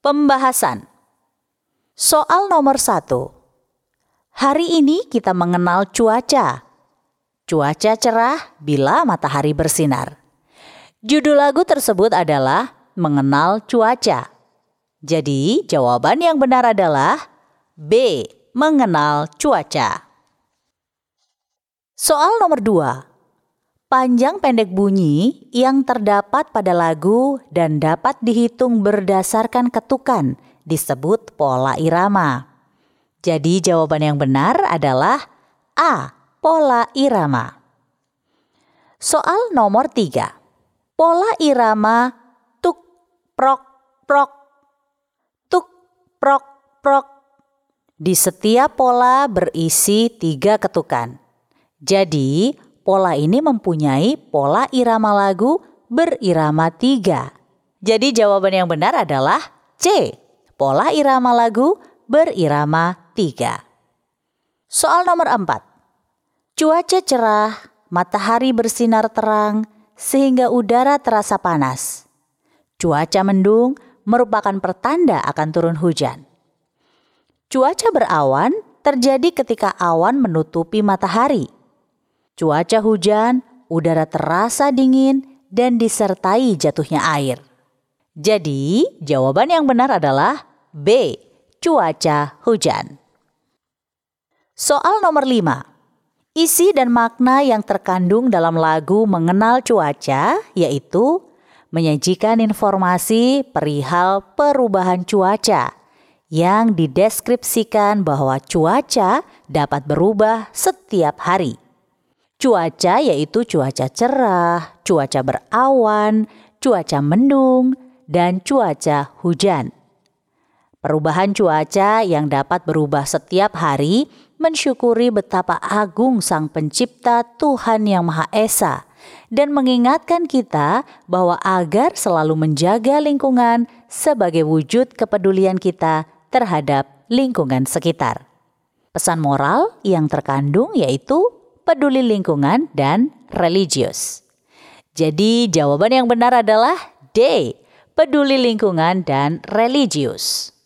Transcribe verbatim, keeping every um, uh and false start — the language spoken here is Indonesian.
Pembahasan. Soal nomor satu. Hari ini kita mengenal cuaca. Cuaca cerah bila matahari bersinar. Judul lagu tersebut adalah Mengenal Cuaca. Jadi jawaban yang benar adalah B. Mengenal cuaca. Soal nomor dua. Panjang pendek bunyi yang terdapat pada lagu dan dapat dihitung berdasarkan ketukan disebut pola irama. Jadi jawaban yang benar adalah A. Pola irama. Soal nomor tiga. Pola irama tuk prok prok, tuk prok prok. Di setiap pola berisi tiga ketukan. Jadi pola ini mempunyai pola irama lagu berirama tiga. Jadi jawaban yang benar adalah C. Pola irama lagu berirama tiga. Soal nomor empat. Cuaca cerah, matahari bersinar terang sehingga udara terasa panas. Cuaca mendung merupakan pertanda akan turun hujan. Cuaca berawan terjadi ketika awan menutupi matahari. Cuaca hujan, udara terasa dingin dan disertai jatuhnya air. Jadi, jawaban yang benar adalah B. Cuaca hujan. Soal nomor lima. Isi dan makna yang terkandung dalam lagu Mengenal Cuaca yaitu menyajikan informasi perihal perubahan cuaca yang dideskripsikan bahwa cuaca dapat berubah setiap hari. Cuaca yaitu cuaca cerah, cuaca berawan, cuaca mendung, dan cuaca hujan. Perubahan cuaca yang dapat berubah setiap hari mensyukuri betapa agung Sang Pencipta Tuhan Yang Maha Esa dan mengingatkan kita bahwa agar selalu menjaga lingkungan sebagai wujud kepedulian kita terhadap lingkungan sekitar. Pesan moral yang terkandung yaitu peduli lingkungan dan religius. Jadi jawaban yang benar adalah D. Peduli lingkungan dan religius.